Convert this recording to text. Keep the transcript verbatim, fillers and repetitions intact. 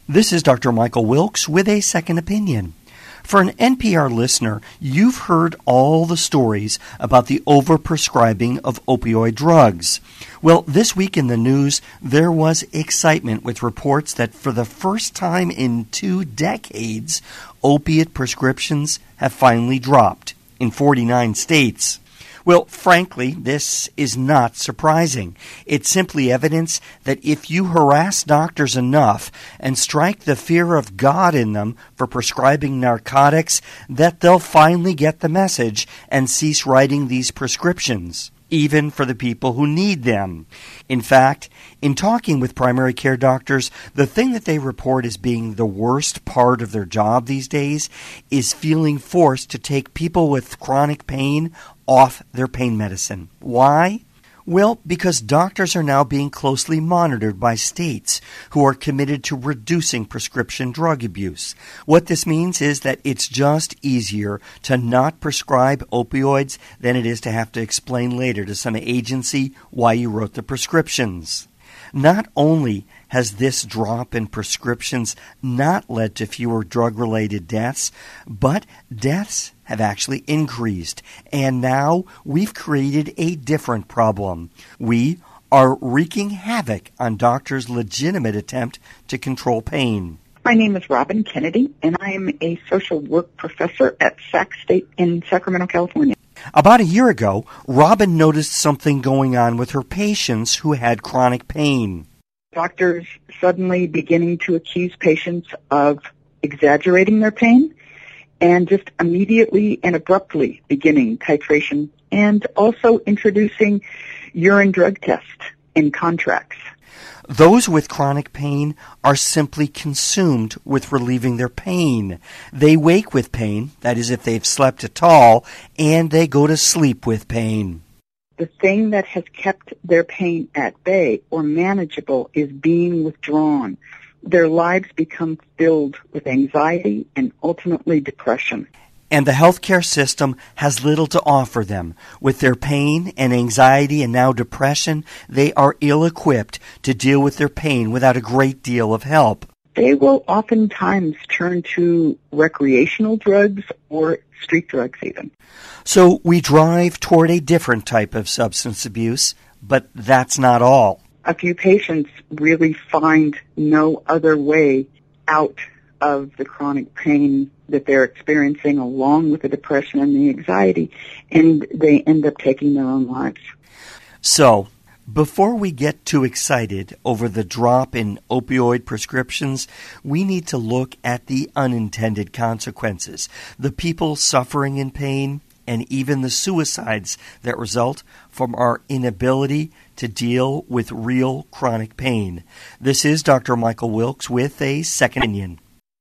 This is Doctor Michael Wilkes with a second opinion. For an N P R listener, you've heard all the stories about the overprescribing of opioid drugs. Well, this week in the news, there was excitement with reports that for the first time in two decades, opiate prescriptions have finally dropped in forty-nine states. Well, frankly, this is not surprising. It's simply evidence that if you harass doctors enough and strike the fear of God in them for prescribing narcotics, that they'll finally get the message and cease writing these prescriptions, even for the people who need them. In fact, in talking with primary care doctors, the thing that they report as being the worst part of their job these days is feeling forced to take people with chronic pain off their pain medicine. Why? Well, because doctors are now being closely monitored by states who are committed to reducing prescription drug abuse. What this means is that it's just easier to not prescribe opioids than it is to have to explain later to some agency why you wrote the prescriptions. Not only has this drop in prescriptions not led to fewer drug-related deaths, but deaths have actually increased. And now we've created a different problem. We are wreaking havoc on doctors' legitimate attempt to control pain. My name is Robin Kennedy, and I am a social work professor at Sac State in Sacramento, California. About a year ago, Robin noticed something going on with her patients who had chronic pain. Doctors suddenly beginning to accuse patients of exaggerating their pain and just immediately and abruptly beginning titration and also introducing urine drug tests in contracts. Those with chronic pain are simply consumed with relieving their pain. They wake with pain, that is if they've slept at all, and they go to sleep with pain. The thing that has kept their pain at bay or manageable is being withdrawn. Their lives become filled with anxiety and ultimately depression. And the healthcare system has little to offer them. With their pain and anxiety and now depression, they are ill-equipped to deal with their pain without a great deal of help. They will oftentimes turn to recreational drugs or street drugs even. So we drive toward a different type of substance abuse, but that's not all. A few patients really find no other way out of the chronic pain that they're experiencing along with the depression and the anxiety, and they end up taking their own lives. So, before we get too excited over the drop in opioid prescriptions, we need to look at the unintended consequences, the people suffering in pain, and even the suicides that result from our inability to deal with real chronic pain. This is Doctor Michael Wilkes with a second opinion.